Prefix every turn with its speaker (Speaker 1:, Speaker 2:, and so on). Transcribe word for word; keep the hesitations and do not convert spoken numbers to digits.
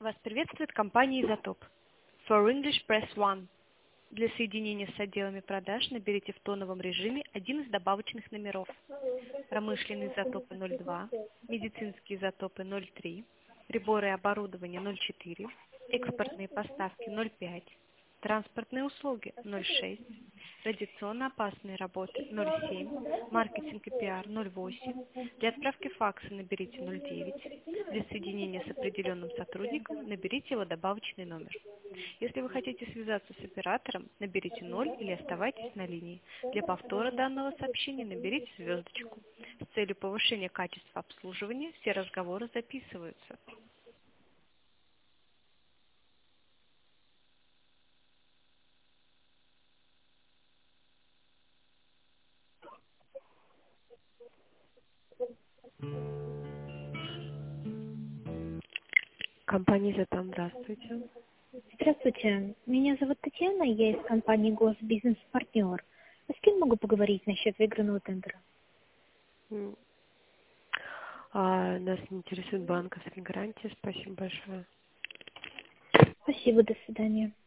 Speaker 1: Вас приветствует компания «Изотоп». For English, press one. Для соединения с отделами продаж наберите в тоновом режиме один из добавочных номеров. Промышленные изотопы ноль два, медицинские изотопы ноль три, приборы и оборудование ноль четыре, экспортные поставки ноль пять, транспортные услуги ноль шесть, радиационно опасные работы ноль семь, маркетинг и пиар ноль восемь, для отправки факса наберите ноль девять, для соединения с определенным сотрудником наберите его добавочный номер. Если вы хотите связаться с оператором, наберите ноль или оставайтесь на линии. Для повтора данного сообщения наберите звездочку. С целью повышения качества обслуживания все разговоры записываются. Компания «Изотоп», здравствуйте.
Speaker 2: Здравствуйте, меня зовут Татьяна, я из компании «Госбизнес-партнер». А с кем могу поговорить насчет выигранного тендера?
Speaker 1: М, а, нас не интересует банковские гарантии. Спасибо большое.
Speaker 2: Спасибо, до свидания.